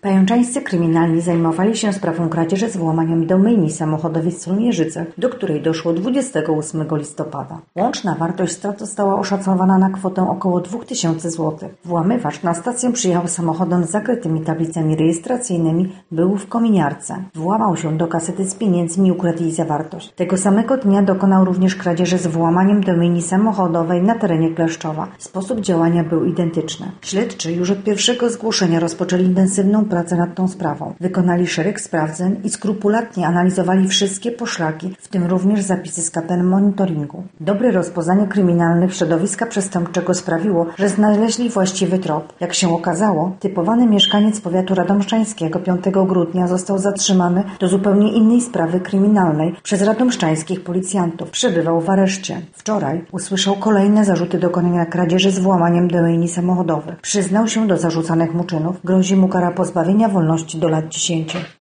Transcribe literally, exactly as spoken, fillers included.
Pajęczańscy kryminalni zajmowali się sprawą kradzieży z włamaniem do myjni samochodowej w Solmierzycach, do której doszło dwudziestego ósmego listopada. Łączna wartość strat została oszacowana na kwotę około dwóch tysięcy złotych. Włamywacz na stację przyjechał samochodem z zakrytymi tablicami rejestracyjnymi, był w kominiarce. Włamał się do kasety z pieniędzmi i ukradł jej zawartość. Tego samego dnia dokonał również kradzieży z włamaniem do myjni samochodowej na terenie Kleszczowa. Sposób działania był identyczny. Śledczy już od pierwszego zgłoszenia rozpoczęli intensywną pracę nad tą sprawą. Wykonali szereg sprawdzeń i skrupulatnie analizowali wszystkie poszlaki, w tym również zapisy z kamer monitoringu. Dobre rozpoznanie kryminalnych środowiska przestępczego sprawiło, że znaleźli właściwy trop. Jak się okazało, typowany mieszkaniec powiatu radomszczańskiego piątego grudnia został zatrzymany do zupełnie innej sprawy kryminalnej przez radomszczańskich policjantów. Przebywał w areszcie. Wczoraj usłyszał kolejne zarzuty dokonania kradzieży z włamaniem do myjni samochodowej. Przyznał się do zarzucanych mu czynów. Grozi mu kara pozbawienia wolności do lat dziesięciu.